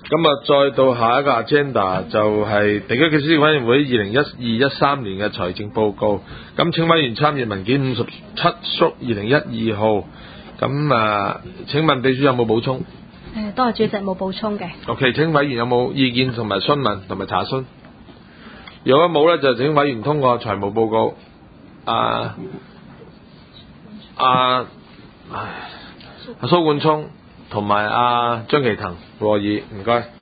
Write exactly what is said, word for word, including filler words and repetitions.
咁啊，再到下一個 agenda 就係地區嘅施政委員會二零一二一三年嘅財政報告。咁請委員參閱文件五十七縮二零一二號。咁啊，請問秘書有冇補充？ 誒，多謝主席，冇補充嘅。 OK， 請委員有冇意見同埋詢問同埋查詢？如果冇咧，就請委員通過財務報告。啊啊，唉，蘇冠聰同埋阿張其騰和議，唔該。